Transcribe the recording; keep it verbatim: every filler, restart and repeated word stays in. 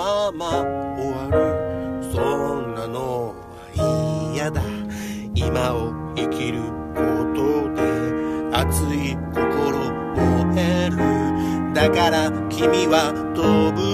まま終わる、そんなのは嫌だ。今を生きることで熱い心燃える。だから君は飛ぶ